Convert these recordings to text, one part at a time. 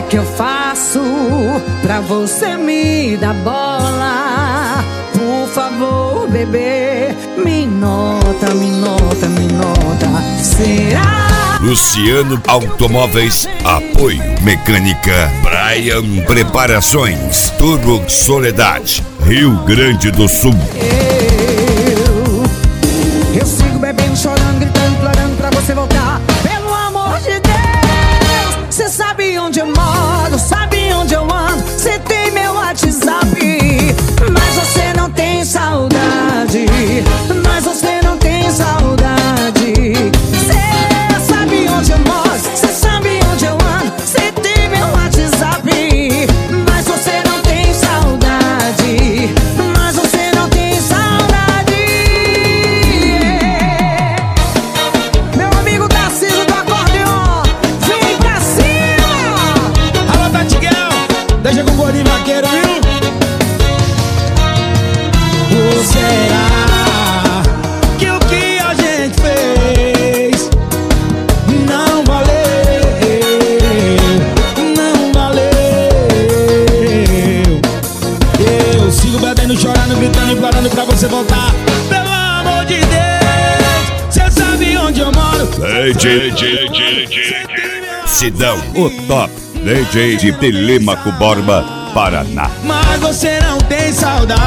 que eu faço pra você me dar bola? Por favor, bebê, me nota, me nota, me nota. Será? Luciano Automóveis, apoio Mecânica Brian Preparações, Turbo Soledade, Rio Grande do Sul. Eu sigo bebendo, chorando, gritando, implorando pra você voltar. Pelo amor de Deus, cê sabe onde eu moro, sabe onde eu ando, cê tem meu WhatsApp, mas você não tem saudade, mas você não tem saudade. Cê sabe onde eu moro, cê sabe onde eu ando, cê tem meu WhatsApp, mas você não tem saudade, mas você não tem saudade. Meu amigo Tarcísio do acordeon, vem pra cima! Alô, Tatiguel, deixa com o gordinho vaqueiro, viu? Ou será que o que a gente fez não valeu? Não valeu. Eu sigo bebendo, chorando, gritando, implorando pra você voltar. Pelo amor de Deus, cê sabe onde eu moro. Sidão, o top DJ de Telêmaco Borba, Paraná. Mas você não tem saudades.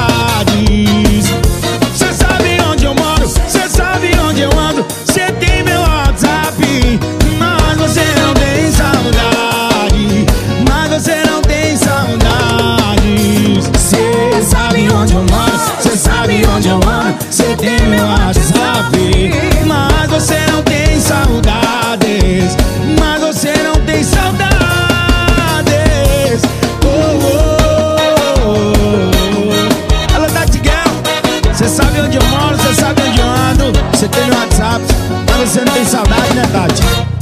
Cê sabe onde eu moro, cê sabe onde eu ando, cê tem meu WhatsApp, mas você não tem saudade, mas você não tem saudades. Cê sabe onde eu moro, cê sabe onde eu ando, cê tem meu WhatsApp, mas você não tem saudades, mas você não tem saudades. Cê sabe onde eu moro, cê sabe onde eu ando, cê tem meu WhatsApp, mas você não tem saudade, né, Tati?